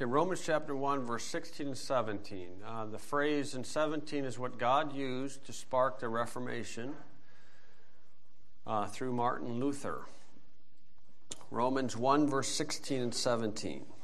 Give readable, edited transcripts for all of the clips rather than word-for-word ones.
Romans chapter 1, verse 16 and 17. The phrase in 17 is what God used to spark the Reformation through Martin Luther. Romans 1, verse 16 and 17. It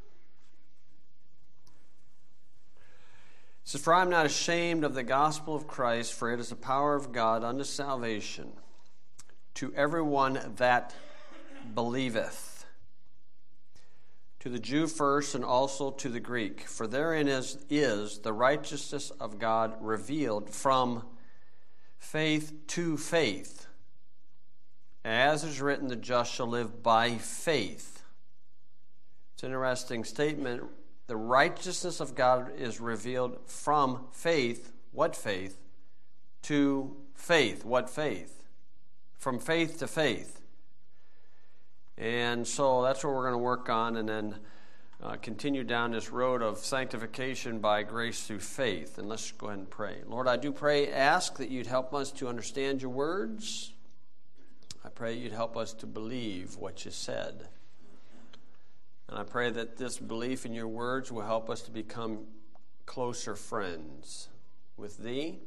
says, "For I am not ashamed of the gospel of Christ, for it is the power of God unto salvation to everyone that believeth, to the Jew first, and also to the Greek. For therein is the righteousness of God revealed from faith to faith. As is written, the just shall live by faith." It's an interesting statement. The righteousness of God is revealed from faith. What faith? To faith. What faith? From faith to faith. And so that's what we're going to work on, and then continue down this road of sanctification by grace through faith. And let's go ahead and pray. Lord, I do ask that you'd help us to understand your words. I pray you'd help us to believe what you said. And I pray that this belief in your words will help us to become closer friends with thee,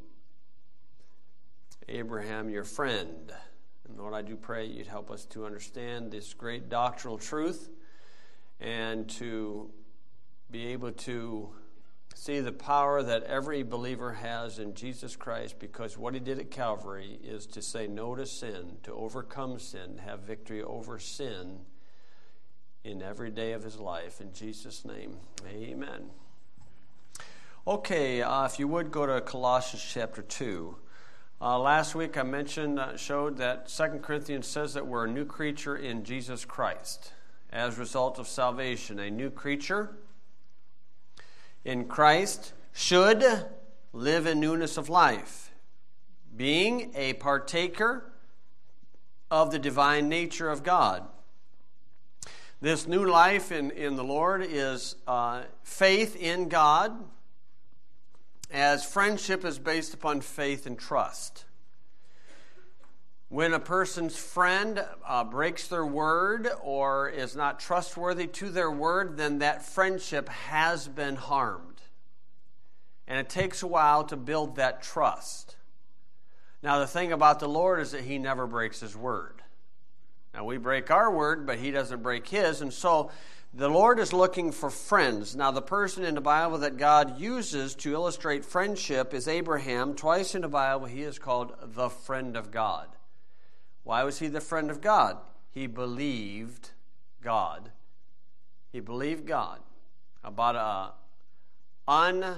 Abraham, your friend. And Lord, I do pray you'd help us to understand this great doctrinal truth and to be able to see the power that every believer has in Jesus Christ, because what he did at Calvary is to say no to sin, to overcome sin, have victory over sin in every day of his life. In Jesus' name, amen. Okay, if you would go to Colossians chapter 2. Last week I showed that 2 Corinthians says that we're a new creature in Jesus Christ as a result of salvation. A new creature in Christ should live in newness of life, being a partaker of the divine nature of God. This new life in the Lord is faith in God, as friendship is based upon faith and trust. When a person's friend breaks their word or is not trustworthy to their word, then that friendship has been harmed. And it takes a while to build that trust. Now, the thing about the Lord is that he never breaks his word. Now, we break our word, but he doesn't break his. And so the Lord is looking for friends. Now, the person in the Bible that God uses to illustrate friendship is Abraham. Twice in the Bible, he is called the friend of God. Why was he the friend of God? He believed God. He believed God about an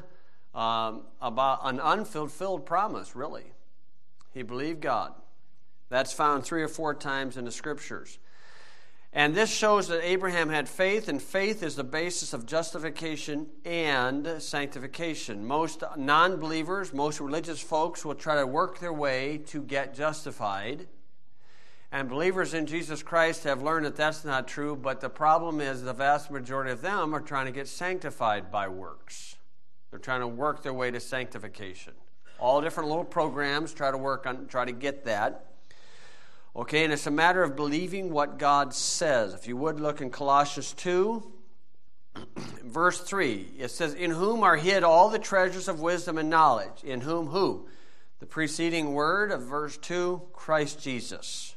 unfulfilled promise, really. He believed God. That's found 3 or 4 times in the Scriptures. And this shows that Abraham had faith, and faith is the basis of justification and sanctification. Most non-believers, most religious folks will try to work their way to get justified. And believers in Jesus Christ have learned that that's not true, but the problem is the vast majority of them are trying to get sanctified by works. They're trying to work their way to sanctification. All different little programs try to get that. Okay, and it's a matter of believing what God says. If you would look in Colossians 2, verse 3, it says, "In whom are hid all the treasures of wisdom and knowledge." In whom who? The preceding word of verse 2, Christ Jesus.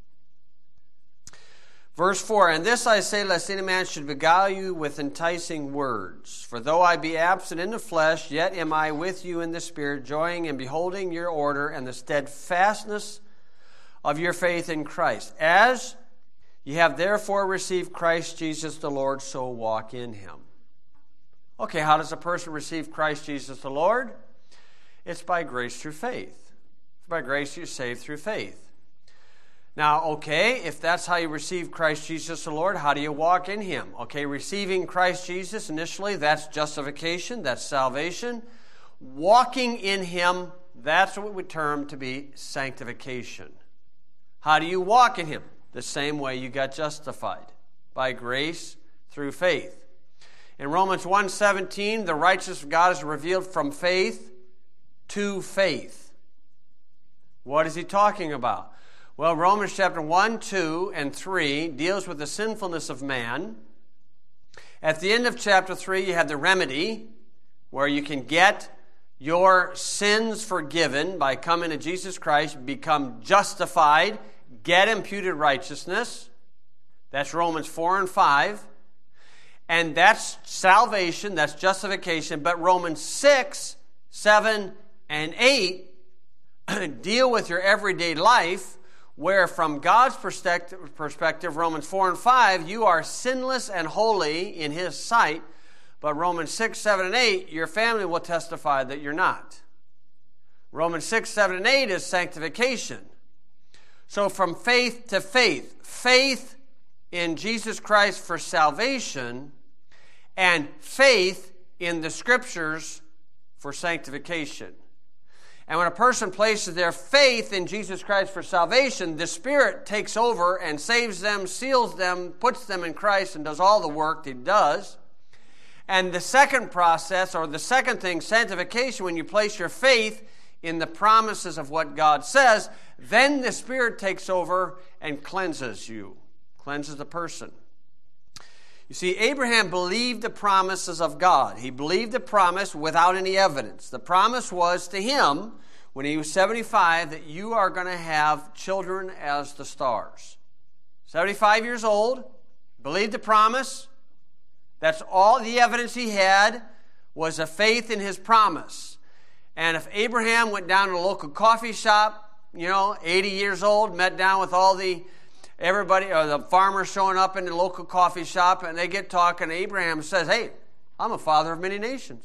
Verse 4, "And this I say, lest any man should beguile you with enticing words. For though I be absent in the flesh, yet am I with you in the Spirit, joying and beholding your order and the steadfastness of your faith in Christ. As ye have therefore received Christ Jesus the Lord, so walk in him." Okay, how does a person receive Christ Jesus the Lord? It's by grace through faith. By grace you're saved through faith. Now, okay, if that's how you receive Christ Jesus the Lord, how do you walk in him? Okay, receiving Christ Jesus initially, that's justification, that's salvation. Walking in him, that's what we term to be sanctification. How do you walk in him? The same way you got justified, by grace through faith. In Romans 1:17, the righteousness of God is revealed from faith to faith. What is he talking about? Well, Romans chapter 1, 2, and 3 deals with the sinfulness of man At the end of chapter 3, you have the remedy where you can get your sins forgiven by coming to Jesus Christ, become justified, get imputed righteousness. That's Romans 4 and 5. And that's salvation, that's justification. But Romans 6, 7, and 8 deal with your everyday life, where from God's perspective, Romans 4 and 5, you are sinless and holy in His sight. But Romans 6, 7, and 8, your family will testify that you're not. Romans 6, 7, and 8 is sanctification. So from faith to faith, faith in Jesus Christ for salvation, and faith in the Scriptures for sanctification. And when a person places their faith in Jesus Christ for salvation, the Spirit takes over and saves them, seals them, puts them in Christ, and does all the work He does. And the second process, or the second thing, sanctification, when you place your faith in the promises of what God says, then the Spirit takes over and cleanses you, cleanses the person. You see, Abraham believed the promises of God. He believed the promise without any evidence. The promise was to him, when he was 75, that you are going to have children as the stars. 75 years old, believed the promise. That's all the evidence he had, was a faith in his promise. And if Abraham went down to a local coffee shop, 80 years old, met down with everybody, or the farmers showing up in the local coffee shop, and they get talking, Abraham says, "Hey, I'm a father of many nations."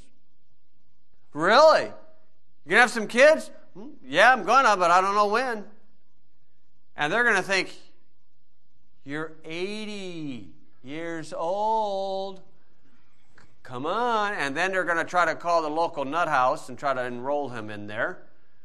"Really? You going to have some kids?" "Yeah, I'm going to, but I don't know when." And they're going to think, "You're 80 years old. Come on." And then they're going to try to call the local nut house and try to enroll him in there.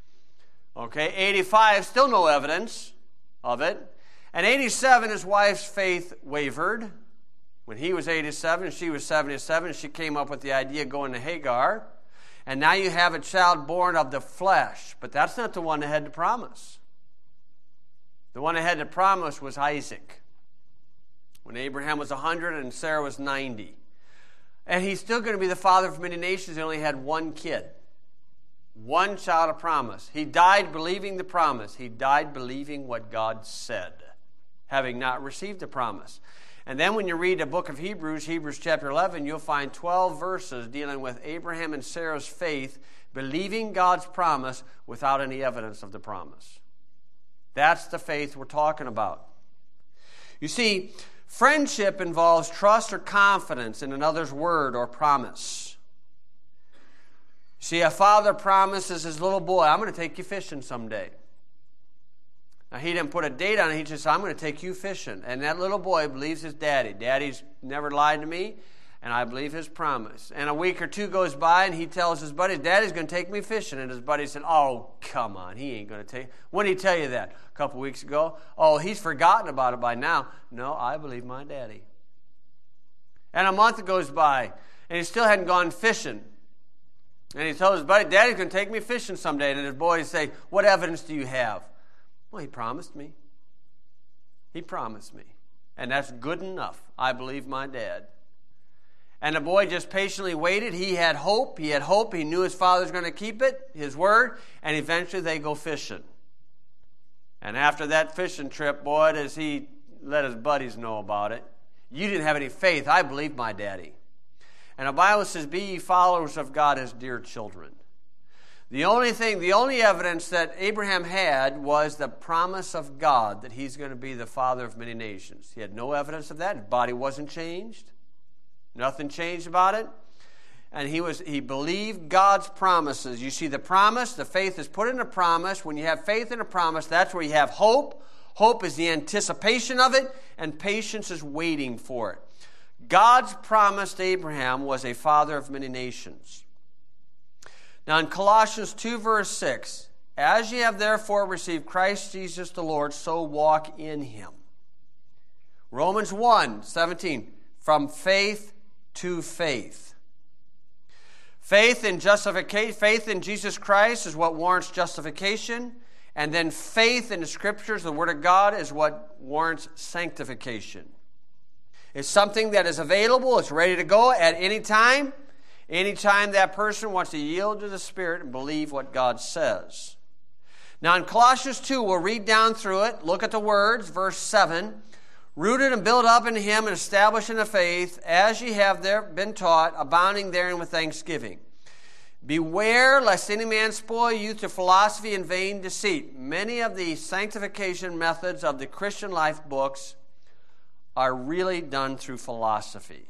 Okay, 85, still no evidence of it. And 87, his wife's faith wavered. When he was 87, she was 77, she came up with the idea of going to Hagar. And now you have a child born of the flesh. But that's not the one that had the promise. The one that had the promise was Isaac. When Abraham was 100 and Sarah was 90. And he's still going to be the father of many nations. He only had one kid. One child of promise. He died believing the promise. He died believing what God said, having not received the promise. And then when you read the book of Hebrews chapter 11, you'll find 12 verses dealing with Abraham and Sarah's faith, believing God's promise without any evidence of the promise. That's the faith we're talking about. You see, friendship involves trust or confidence in another's word or promise. See, a father promises his little boy, "I'm going to take you fishing someday." Now, he didn't put a date on it. He just said, "I'm going to take you fishing." And that little boy believes his daddy. "Daddy's never lied to me, and I believe his promise." And a week or two goes by, and he tells his buddy, "Daddy's going to take me fishing." And his buddy said, "Oh, come on, he ain't going to take." "When did he tell you that?" "A couple weeks ago." "Oh, he's forgotten about it by now." "No, I believe my daddy." And a month goes by, and he still hadn't gone fishing. And he told his buddy, "Daddy's going to take me fishing someday." And his boys say, "What evidence do you have?" "Well, he promised me. He promised me. And that's good enough. I believe my dad." And the boy just patiently waited. He had hope. He knew his father's going to keep it, his word. And eventually they go fishing. And after that fishing trip, boy, does he let his buddies know about it. "You didn't have any faith. I believe my daddy." And the Bible says, "Be ye followers of God as dear children." The only evidence that Abraham had was the promise of God that he's going to be the father of many nations. He had no evidence of that. His body wasn't changed. Nothing changed about it. And he believed God's promises. You see, the promise, the faith is put in a promise. When you have faith in a promise, that's where you have hope. Hope is the anticipation of it, and patience is waiting for it. God's promise to Abraham was a father of many nations. Now in Colossians 2 verse 6, "As ye have therefore received Christ Jesus the Lord, so walk in him." Romans 1:17, "From faith to faith." Faith in justification, faith in Jesus Christ is what warrants justification, and then faith in the Scriptures, the Word of God, is what warrants sanctification. It's something that is available. It's ready to go at any time. Anytime that person wants to yield to the Spirit and believe what God says. Now in Colossians 2, we'll read down through it. Look at the words, verse 7. Rooted and built up in Him and established in the faith, as ye have there been taught, abounding therein with thanksgiving. Beware lest any man spoil you through philosophy and vain deceit. Many of the sanctification methods of the Christian life books are really done through philosophy.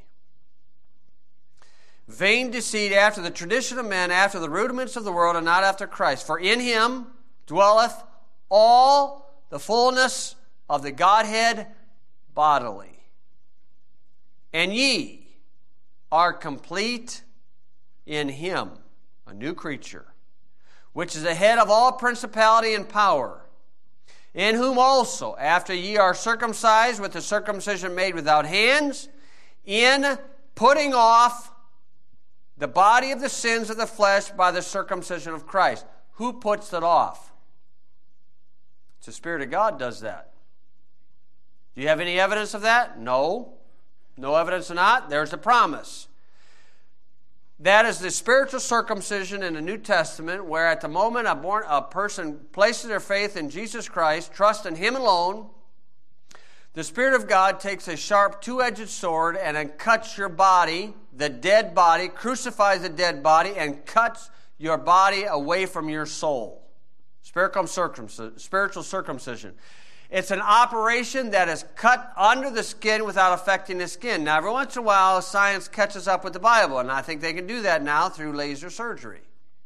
Vain deceit, after the tradition of men, after the rudiments of the world, and not after Christ. For in Him dwelleth all the fullness of the Godhead bodily. And ye are complete in Him, a new creature, which is the head of all principality and power, in whom also, after ye are circumcised with the circumcision made without hands, in putting off the body of the sins of the flesh by the circumcision of Christ. Who puts it off? It's the Spirit of God does that. Do you have any evidence of that? No. No evidence of that. There's the promise. That is the spiritual circumcision in the New Testament, where at the moment a person places their faith in Jesus Christ, trusts in Him alone, the Spirit of God takes a sharp two-edged sword and then cuts your body, the dead body, crucifies the dead body, and cuts your body away from your soul. Spiritual circumcision. It's an operation that is cut under the skin without affecting the skin. Now, every once in a while, science catches up with the Bible, and I think they can do that now through laser surgery.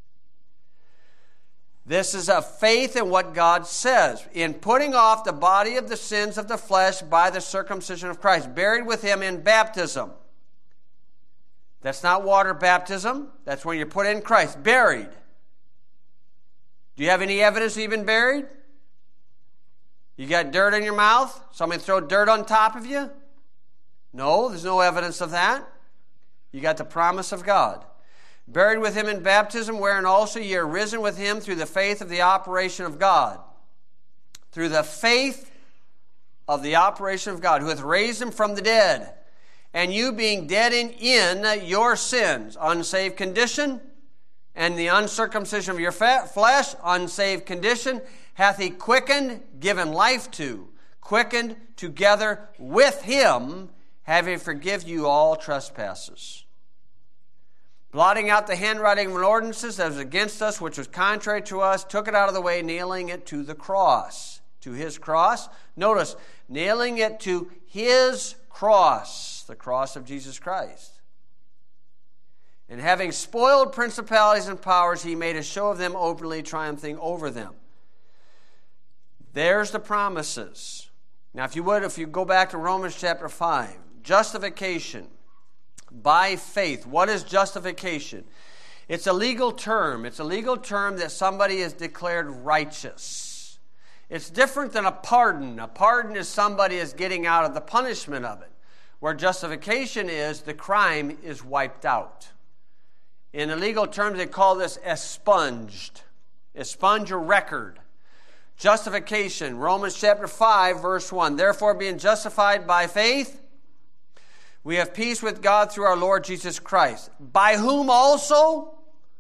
This is a faith in what God says. In putting off the body of the sins of the flesh by the circumcision of Christ. Buried with Him in baptism. That's not water baptism. That's when you're put in Christ. Buried. Do you have any evidence you've been buried? You got dirt in your mouth? Somebody throw dirt on top of you? No, there's no evidence of that. You got the promise of God. Buried with Him in baptism, wherein also ye are risen with Him through the faith of the operation of God. Through the faith of the operation of God, who hath raised Him from the dead. And you being dead in your sins, unsaved condition, and the uncircumcision of your flesh, unsaved condition, hath He quickened, given life to, quickened together with Him, having forgiven you all trespasses. Blotting out the handwriting of ordinances that was against us, which was contrary to us, took it out of the way, nailing it to the cross. To His cross. Notice, nailing it to His cross, the cross of Jesus Christ. And having spoiled principalities and powers, He made a show of them openly, triumphing over them. There's the promises. Now, if you go back to Romans chapter 5, justification by faith. What is justification? It's a legal term. It's a legal term that somebody is declared righteous. It's different than a pardon. A pardon is somebody is getting out of the punishment of it. Where justification is, the crime is wiped out. In the legal terms, they call this expunged. Expunge a record. Justification, Romans chapter 5, verse 1. Therefore, being justified by faith, we have peace with God through our Lord Jesus Christ, by whom also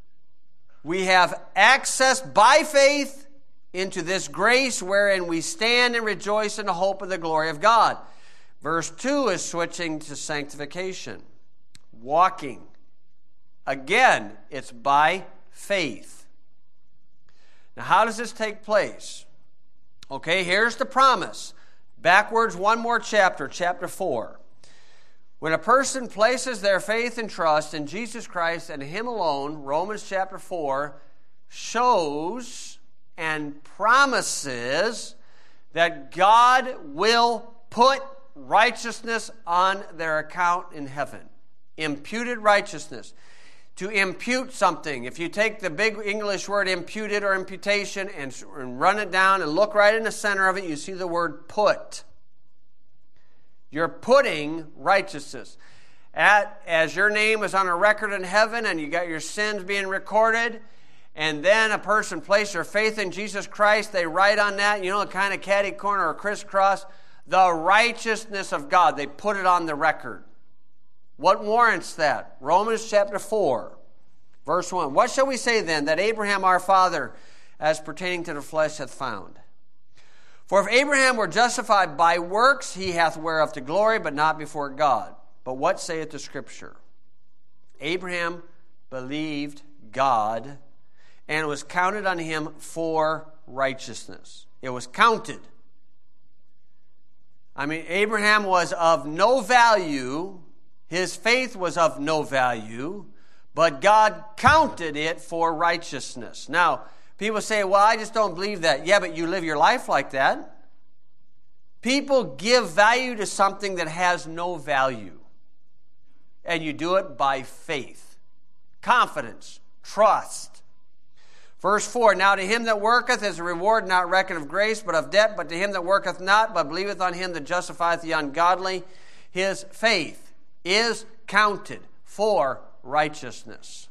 we have access by faith into this grace wherein we stand and rejoice in the hope of the glory of God. Verse 2 is switching to sanctification, walking. Again, it's by faith. Now, how does this take place? Okay, here's the promise. Backwards one more chapter, chapter 4. When a person places their faith and trust in Jesus Christ and Him alone, Romans chapter 4 shows and promises that God will put righteousness on their account in heaven. Imputed righteousness. To impute something, if you take the big English word imputed or imputation and run it down and look right in the center of it, you see the word put. You're putting righteousness. As your name is on a record in heaven and you got your sins being recorded, and then a person places their faith in Jesus Christ, they write on that, you know, a kind of catty corner or crisscross, the righteousness of God. They put it on the record. What warrants that? Romans chapter 4, verse 1. What shall we say then that Abraham our father, as pertaining to the flesh, hath found? For if Abraham were justified by works, he hath whereof to glory, but not before God. But what saith the Scripture? Abraham believed God, and it was counted on him for righteousness. It was counted. I mean, Abraham was of no value. His faith was of no value, but God counted it for righteousness. Now, people say, well, I just don't believe that. Yeah, but you live your life like that. People give value to something that has no value. And you do it by faith, confidence, trust. Verse 4, now to him that worketh is a reward not reckoned of grace, but of debt. But to him that worketh not, but believeth on him that justifieth the ungodly, his faith is counted for righteousness.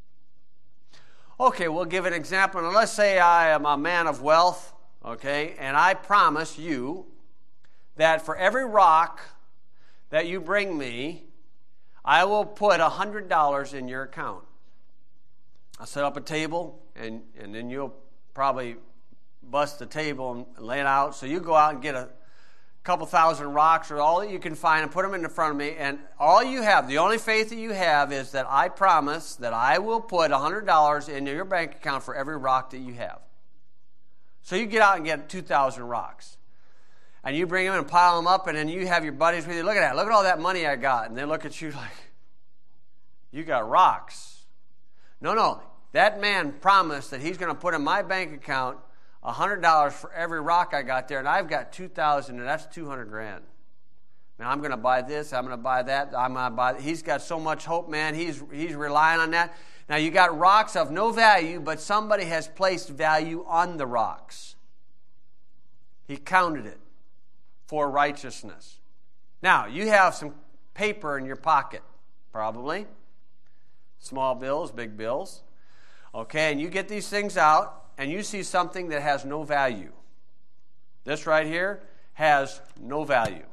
Okay, we'll give an example. Now, let's say I am a man of wealth, okay, and I promise you that for every rock that you bring me, I will put $100 in your account. I'll set up a table, and then you'll probably bust the table and lay it out. So you go out and get a couple thousand rocks or all that you can find and put them in front of me, and all you have, the only faith that you have is that I promise that I will put $100 into your bank account for every rock that you have. So you get out and get 2,000 rocks. And you bring them and pile them up, and then you have your buddies with you. Look at that. Look at all that money I got. And they look at you like, you got rocks. No. That man promised that he's going to put in my bank account $100 for every rock I got there, and I've got 2,000, and that's $200,000. Man, I'm going to buy this. I'm going to buy that. I'm going to buy that. He's got so much hope, man. He's relying on that. Now, you got rocks of no value, but somebody has placed value on the rocks. He counted it for righteousness. Now, you have some paper in your pocket, probably. Small bills, big bills. Okay, and you get these things out, and you see something that has no value. This right here has no value.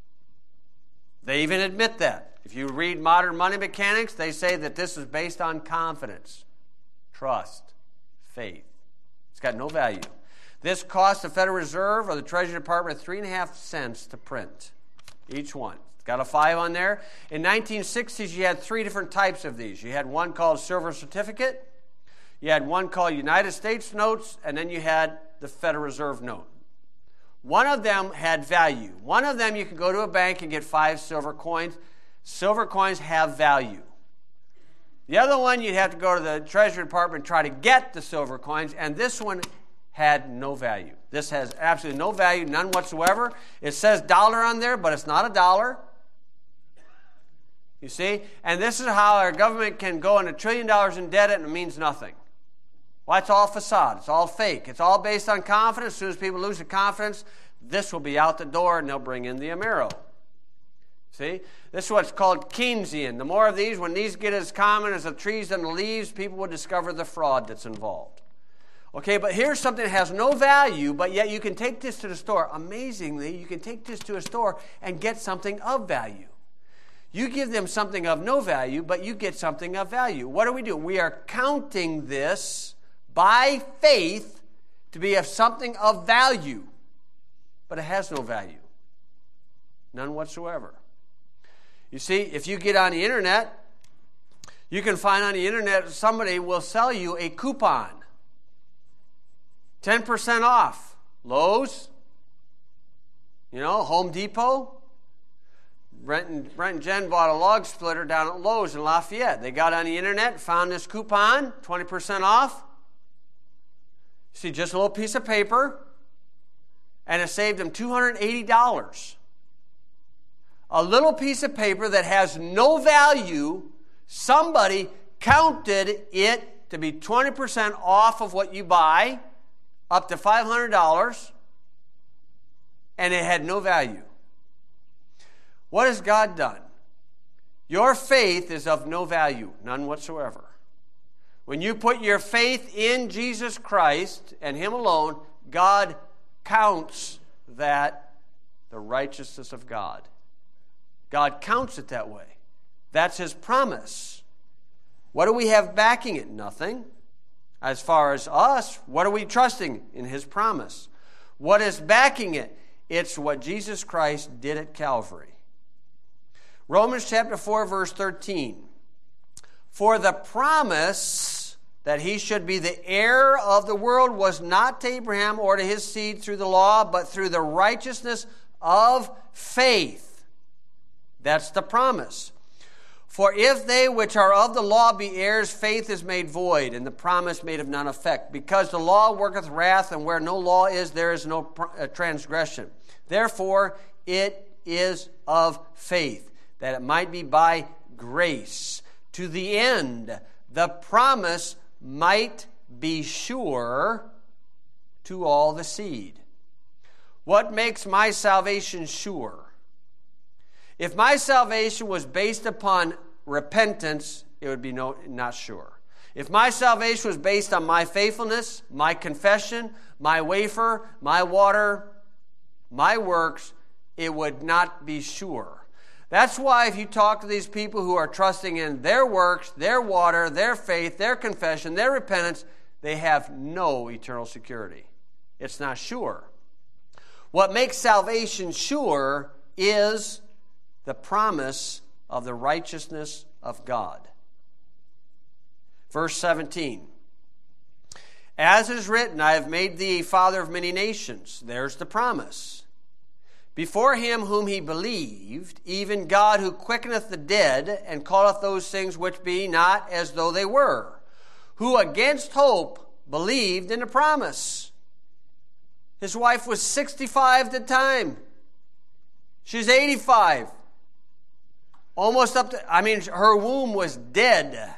They even admit that. If you read Modern Money Mechanics, they say that this is based on confidence, trust, faith. It's got no value. This cost the Federal Reserve or the Treasury Department 3.5 cents to print, each one. It's got a 5 on there. In 1960s, you had 3 different types of these. You had one called silver certificate, you had one called United States notes, and then you had the Federal Reserve note. One of them had value. One of them you could go to a bank and get 5 silver coins. Silver coins have value. The other one, you'd have to go to the Treasury Department and try to get the silver coins, and this one had no value. This has absolutely no value, none whatsoever. It says dollar on there, but it's not a dollar. You see? And this is how our government can go in $1 trillion in debt and it means nothing. Well, it's all facade. It's all fake. It's all based on confidence. As soon as people lose the confidence, this will be out the door and they'll bring in the Amero. See? This is what's called Keynesian. The more of these, when these get as common as the trees and the leaves, people will discover the fraud that's involved. Okay, but here's something that has no value, but yet you can take this to the store. Amazingly, you can take this to a store and get something of value. You give them something of no value, but you get something of value. What do? We are counting this by faith to be of something of value, but it has no value. None whatsoever. You see, if you get on the internet, you can find on the internet somebody will sell you a coupon. 10% off. Lowe's, Home Depot. Brent and Jen bought a log splitter down at Lowe's in Lafayette. They got on the internet, found this coupon, 20% off. You see, just a little piece of paper, and it saved them $280. A little piece of paper that has no value, somebody counted it to be 20% off of what you buy, up to $500, and it had no value. What has God done? Your faith is of no value, none whatsoever. When you put your faith in Jesus Christ and Him alone, God counts that the righteousness of God. God counts it that way. That's His promise. What do we have backing it? Nothing. As far as us, what are we trusting? In His promise. What is backing it? It's what Jesus Christ did at Calvary. Romans chapter 4, verse 13. For the promise that he should be the heir of the world was not to Abraham or to his seed through the law, but through the righteousness of faith. That's the promise. For if they which are of the law be heirs, faith is made void, and the promise made of none effect. Because the law worketh wrath, and where no law is, there is no transgression. Therefore, it is of faith, that it might be by grace, to the end the promise might be sure to all the seed. What makes my salvation sure? If my salvation was based upon repentance, it would be not sure. If my salvation was based on my faithfulness, my confession, my wafer, my water, my works, it would not be sure. That's why if you talk to these people who are trusting in their works, their water, their faith, their confession, their repentance, they have no eternal security. It's not sure. What makes salvation sure is the promise of the righteousness of God. Verse 17. As is written, I have made thee father of many nations. There's the promise. Before him whom he believed, even God who quickeneth the dead, and calleth those things which be not as though they were, who against hope believed in the promise. His wife was 65 at the time. She's 85. Almost up to, her womb was dead.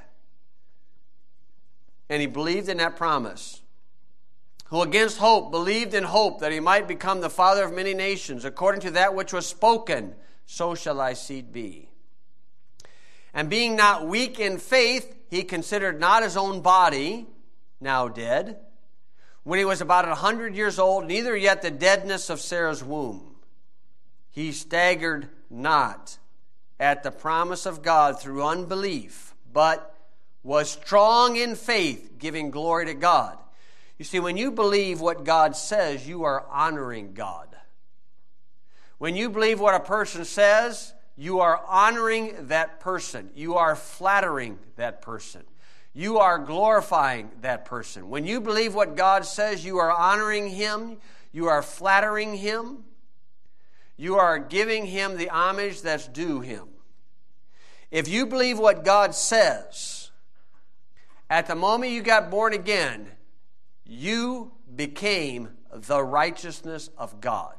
And he believed in that promise. Who against hope believed in hope that he might become the father of many nations, according to that which was spoken, so shall thy seed be. And being not weak in faith, he considered not his own body, now dead, when he was about 100 years old, neither yet the deadness of Sarah's womb. He staggered not at the promise of God through unbelief, but was strong in faith, giving glory to God. You see, when you believe what God says, you are honoring God. When you believe what a person says, you are honoring that person. You are flattering that person. You are glorifying that person. When you believe what God says, you are honoring Him. You are flattering Him. You are giving Him the homage that's due Him. If you believe what God says, at the moment you got born again, you became the righteousness of God.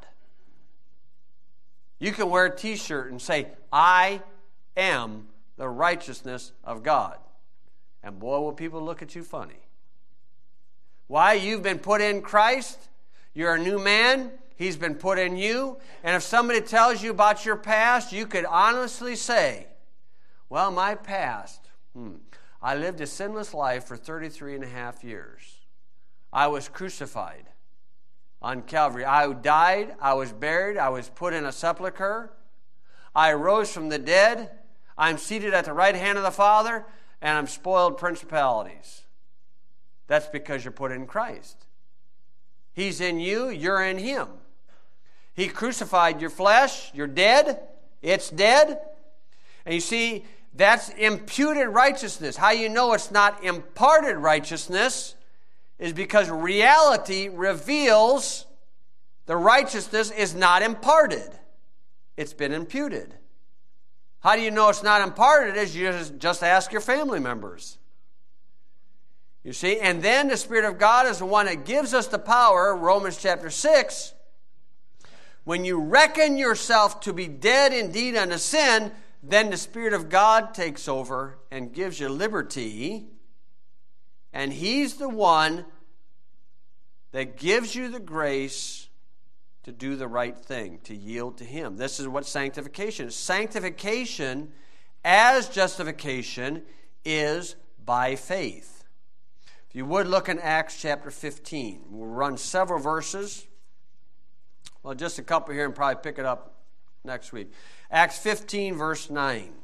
You can wear a t-shirt and say, I am the righteousness of God. And boy, will people look at you funny. Why? You've been put in Christ. You're a new man. He's been put in you. And if somebody tells you about your past, you could honestly say, well, my past, I lived a sinless life for 33 and a half years. I was crucified on Calvary. I died, I was buried, I was put in a sepulcher. I rose from the dead. I'm seated at the right hand of the Father, and I'm spoiled principalities. That's because you're put in Christ. He's in you, you're in Him. He crucified your flesh, you're dead, it's dead. And you see, that's imputed righteousness. How you know it's not imparted righteousness is because reality reveals the righteousness is not imparted. It's been imputed. How do you know it's not imparted? Is you just ask your family members. You see, and then the Spirit of God is the one that gives us the power, Romans chapter 6. When you reckon yourself to be dead indeed unto sin, then the Spirit of God takes over and gives you liberty. And He's the one that gives you the grace to do the right thing, to yield to Him. This is what sanctification is. Sanctification, as justification, is by faith. If you would look in Acts chapter 15. We'll run several verses. Well, just a couple here and probably pick it up next week. Acts 15, verse 9.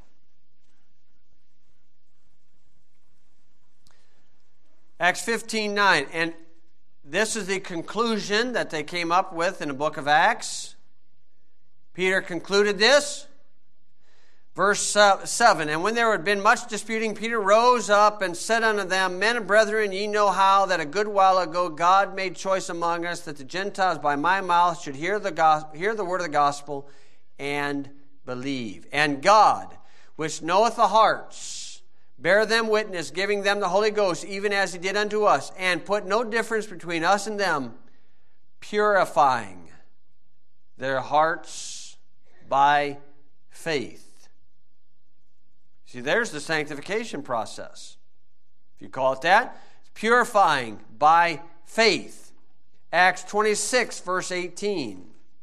Acts 15:9, and this is the conclusion that they came up with in the book of Acts. Peter concluded this. Verse 7, and when there had been much disputing, Peter rose up and said unto them, Men and brethren, ye know how that a good while ago God made choice among us that the Gentiles by my mouth should hear the word of the gospel and believe. And God, which knoweth the hearts, bear them witness, giving them the Holy Ghost, even as he did unto us, and put no difference between us and them, purifying their hearts by faith. See, there's the sanctification process. If you call it that, it's purifying by faith. Acts 26, verse 18.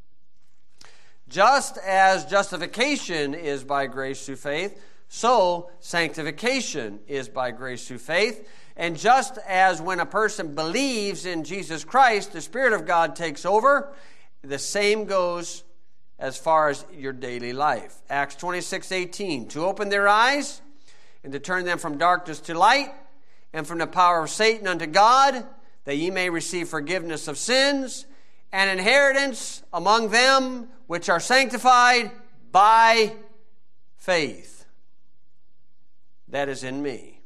Just as justification is by grace through faith, so sanctification is by grace through faith. And just as when a person believes in Jesus Christ, the Spirit of God takes over, the same goes as far as your daily life. Acts 26:18, to open their eyes and to turn them from darkness to light and from the power of Satan unto God, that ye may receive forgiveness of sins and inheritance among them which are sanctified by faith. That is in me.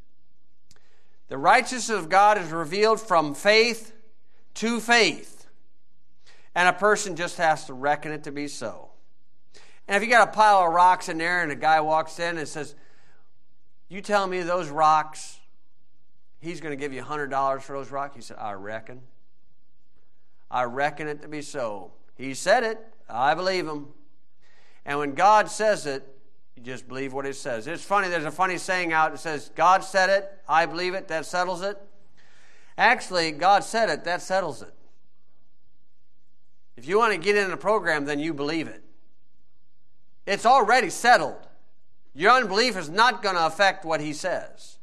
The righteousness of God is revealed from faith to faith. And a person just has to reckon it to be so. And if you got a pile of rocks in there and a guy walks in and says, you tell me those rocks, he's going to give you $100 for those rocks? He said, I reckon. I reckon it to be so. He said it. I believe him. And when God says it, you just believe what it says. It's funny, there's a funny saying out that says, God said it, I believe it, that settles it. Actually, God said it, that settles it. If you want to get in a program, then you believe it. It's already settled. Your unbelief is not going to affect what he says.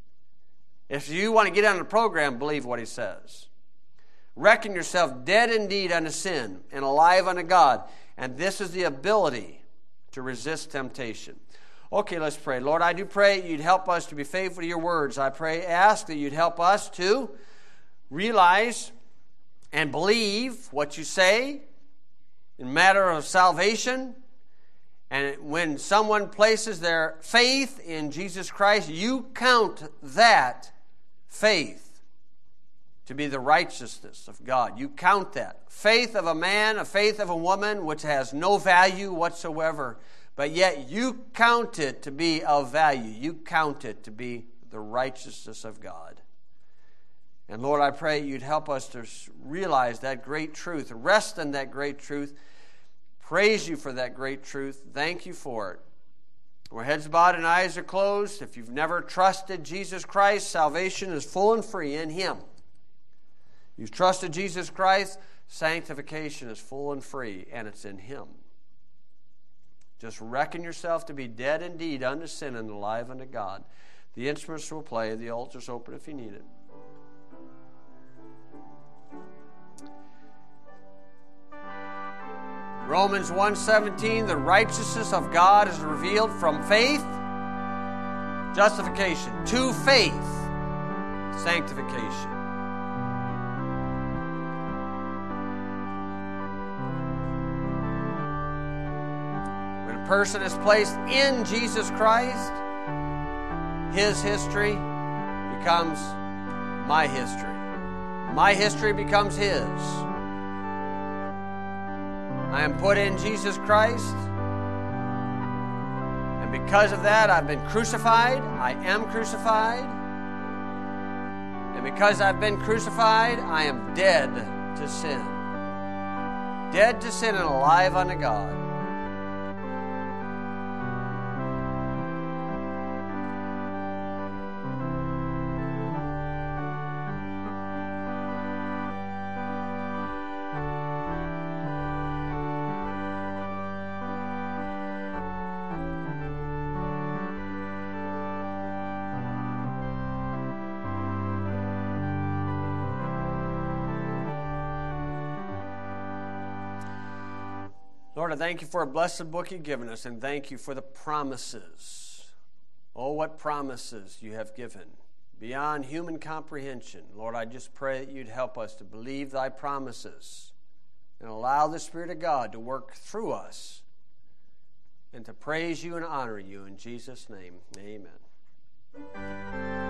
If you want to get on the program, believe what he says. Reckon yourself dead indeed unto sin and alive unto God. And this is the ability to resist temptation. Okay, let's pray. Lord, I do pray you'd help us to be faithful to your words. I ask that you'd help us to realize and believe what you say in matter of salvation. And when someone places their faith in Jesus Christ, you count that faith to be the righteousness of God. You count that. Faith of a man, a faith of a woman, which has no value whatsoever, but yet you count it to be of value. You count it to be the righteousness of God. And Lord, I pray you'd help us to realize that great truth, rest in that great truth, praise you for that great truth, thank you for it. Our heads bowed and eyes are closed. If you've never trusted Jesus Christ, salvation is full and free in him. You've trusted Jesus Christ, sanctification is full and free, and it's in him. Just reckon yourself to be dead indeed unto sin and alive unto God. The instruments will play, the altar's open if you need it. Romans 1:17, the righteousness of God is revealed from faith, justification, to faith, sanctification. When a person is placed in Jesus Christ, his history becomes my history. My history becomes his. I am put in Jesus Christ, and because of that, I've been crucified. I am crucified. And because I've been crucified, I am dead to sin. Dead to sin and alive unto God. Lord, I thank you for a blessed book you've given us, and thank you for the promises. Oh, what promises you have given, beyond human comprehension. Lord, I just pray that you'd help us to believe thy promises and allow the Spirit of God to work through us and to praise you and honor you. In Jesus' name, amen.